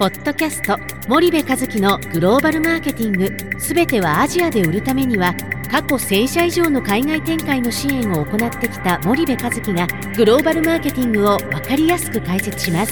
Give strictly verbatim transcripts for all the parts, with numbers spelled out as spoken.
ポッドキャスト森部一樹のグローバルマーケティング、すべてはアジアで売るためには、過去せんしゃ以上の海外展開の支援を行ってきた森部一樹がグローバルマーケティングを分かりやすく解説します。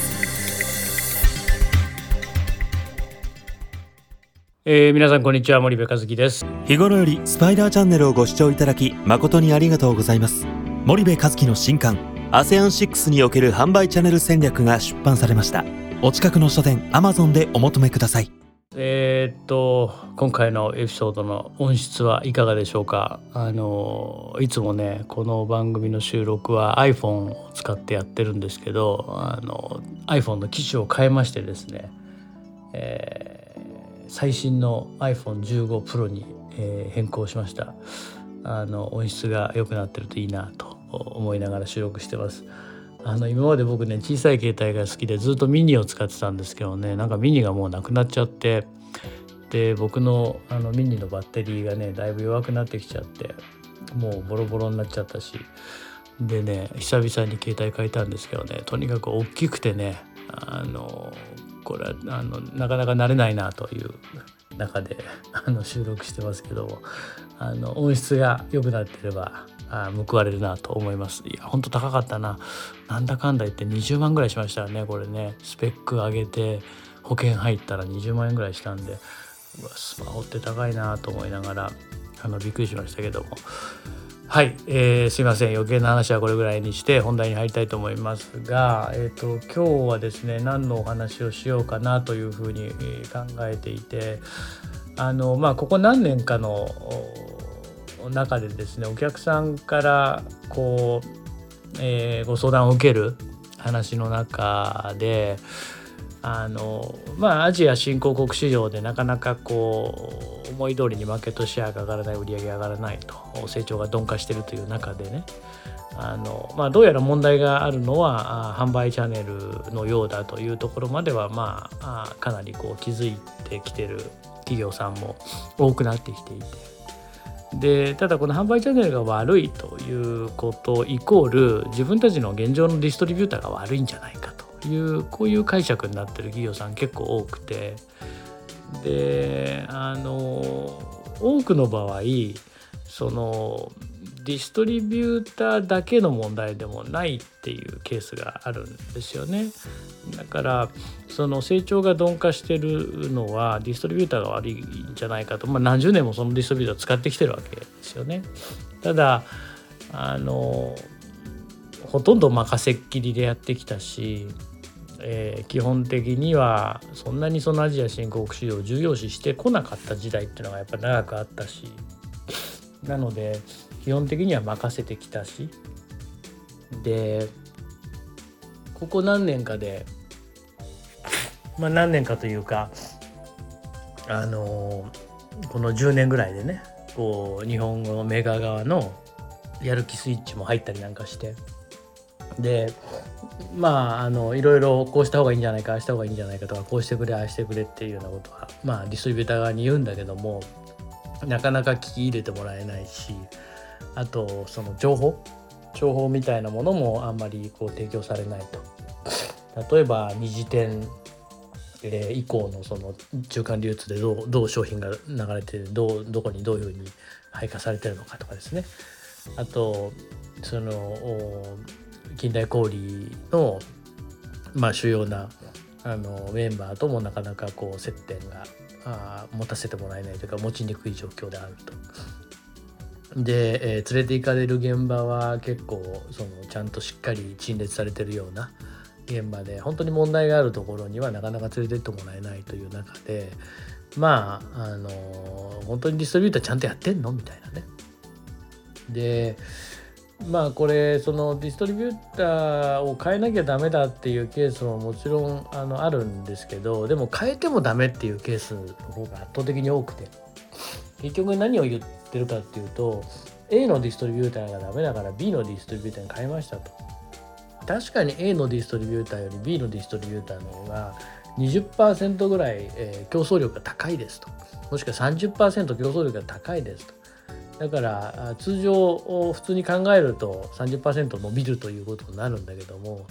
えー、皆さんこんにちは、森部一樹です。 日頃よりスパイダーチャンネルをご視聴いただき誠にありがとうございます。森部一樹の新刊 アセアンシックス における販売チャンネル戦略が出版されました。お近くの書店 Amazon でお求めください。 えー、っと今回のエピソードの音質はいかがでしょうか。あのいつもねこの番組の収録は iPhone を使ってやってるんですけど、あの iPhone の機種を変えましてですね、えー、最新の アイフォンじゅうごプロ に、えー、変更しました。あの音質が良くなってるといいなと思いながら収録してます。あの今まで僕ね小さい携帯が好きでずっとミニを使ってたんですけどね、なんかミニがもうなくなっちゃって、で僕のあのミニのバッテリーがねだいぶ弱くなってきちゃって、もうボロボロになっちゃったし、でね久々に携帯変えたんですけどね、とにかく大きくてね、あのこれはあのなかなか慣れないなという中であの収録してますけども、あの音質が良くなってればあ報われるなと思います。いや本当高かったな、なんだかんだ言ってにじゅうまんぐらいしましたね。これねスペック上げて保険入ったらにじゅうまんえんぐらいしたんで、うわスマホって高いなと思いながらあのびっくりしましたけども、はい、えー、すいません、余計な話はこれぐらいにして本題に入りたいと思いますが、えーと、今日はですね何のお話をしようかなというふうに考えていて、あのまあここ何年かの中でですねお客さんからこう、えー、ご相談を受ける話の中で、あのまあアジア新興国市場でなかなかこう思い通りにマーケットシェアが上がらない、売り上げが上がらないと、成長が鈍化しているという中でね、あの、まあ、どうやら問題があるのは販売チャンネルのようだというところまでは、まあ、かなりこう気づいてきている企業さんも多くなってきていて、でただこの販売チャンネルが悪いということイコール自分たちの現状のディストリビューターが悪いんじゃないかという、こういう解釈になっている企業さん結構多くて、であの多くの場合そのディストリビューターだけの問題でもないっていうケースがあるんですよね。だからその成長が鈍化してるのはディストリビューターが悪いんじゃないかと、まあ、何十年もそのディストリビューター使ってきてるわけですよね。ただあのほとんど任せっきりでやってきたし、えー、基本的にはそんなにそのアジア新興国市場を重要視してこなかった時代っていうのがやっぱり長くあったし、なので基本的には任せてきたし、でここ何年かでまあ何年かというかあのこのじゅうねんぐらいでね、こう日本のメーカー側のやる気スイッチも入ったりなんかして、でまああのいろいろこうした方がいいんじゃないか、ああした方がいいんじゃないかとか、こうしてくれああしてくれっていうようなことはまあディストリビューター側に言うんだけども、なかなか聞き入れてもらえないし、あとその情報情報みたいなものもあんまりこう提供されないと。例えば二次点、えー、以降のその中間流通でどう、どう商品が流れてどうどこにどういうふうに配下されてるのかとかですね。あとその近代小売の、まあ、主要なあのメンバーともなかなかこう接点があ持たせてもらえないというか持ちにくい状況であると。で、えー、連れて行かれる現場は結構そのちゃんとしっかり陳列されてるような現場で、本当に問題があるところにはなかなか連れて行ってもらえないという中で、まああの本当にディストリビューターちゃんとやってんのみたいなね。でまあこれそのディストリビューターを変えなきゃダメだっていうケースももちろんあのあるんですけど、でも変えてもダメっていうケースの方が圧倒的に多くて、結局何を言ってるかっていうと A のディストリビューターがダメだから B のディストリビューターに変えましたと。確かに A のディストリビューターより B のディストリビューターの方が にじゅっパーセント ぐらい、えー、競争力が高いですと、もしくは さんじゅっパーセント 競争力が高いですと。だから通常普通に考えると さんじゅっパーセント 伸びるということになるんだけども、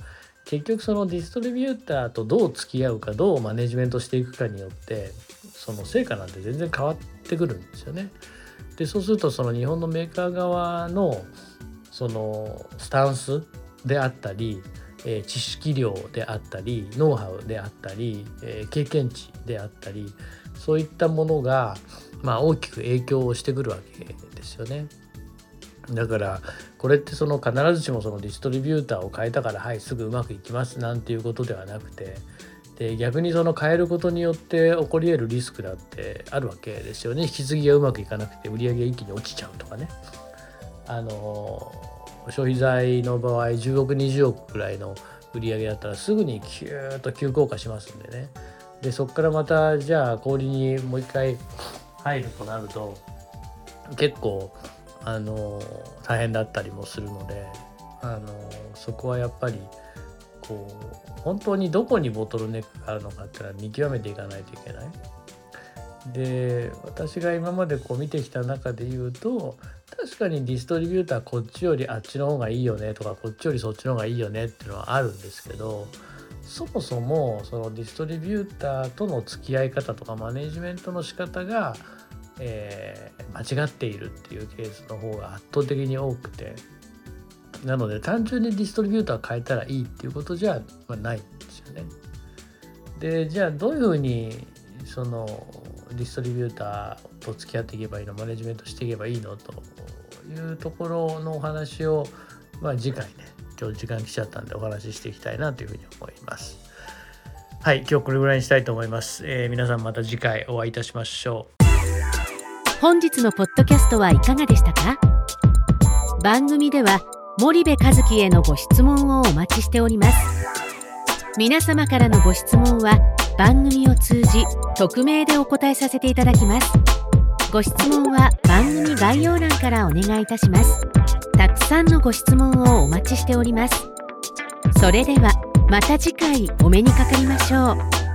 結局そのディストリビューターとどう付き合うか、どうマネジメントしていくかによってその成果なんて全然変わってくるんですよね。でそうするとその日本のメーカー側のそのスタンスであったり、えー、知識量であったりノウハウであったり、えー、経験値であったり、そういったものが、まあ、大きく影響をしてくるわけですよね。だからこれってその必ずしもそのディストリビューターを変えたからはいすぐうまくいきますなんていうことではなくて、で逆にその変えることによって起こり得るリスクだってあるわけですよね。引き継ぎがうまくいかなくて売り上げが一気に落ちちゃうとかね。あの消費財の場合じゅうおくにじゅうおくくらいの売り上げだったらすぐにキューッと急降下しますんでね。でそこからまたじゃあ小売りにもう一回入るとなると結構あの大変だったりもするので、あのそこはやっぱりこう本当にどこにボトルネックがあるのかっていうのは見極めていかないといけない。で私が今までこう見てきた中で言うと、確かにディストリビューターこっちよりあっちの方がいいよねとか、こっちよりそっちの方がいいよねっていうのはあるんですけど、そもそもそのディストリビューターとの付き合い方とかマネジメントの仕方がえー、間違っているっていうケースの方が圧倒的に多くて、なので単純にディストリビューターを変えたらいいっていうことじゃ、まあ、ないんですよね。でじゃあどういうふうにそのディストリビューターと付き合っていけばいいの、マネジメントしていけばいいのというところのお話を、まあ、次回ね、今日時間来ちゃったんでお話ししていきたいなというふうに思います。はい、今日これぐらいにしたいと思います。えー、皆さんまた次回お会いいたしましょう。 本日のポッドキャストはいかがでしたか？番組では森部一樹へのご質問をお待ちしております。皆様からのご質問は番組を通じ匿名でお答えさせていただきます。ご質問は番組概要欄からお願いいたします。たくさんのご質問をお待ちしております。それではまた次回お目にかかりましょう。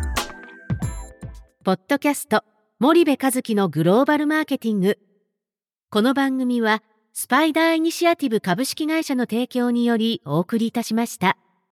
ポッドキャスト森部一樹のグローバルマーケティング。この番組はスパイダーイニシアティブ株式会社の提供によりお送りいたしました。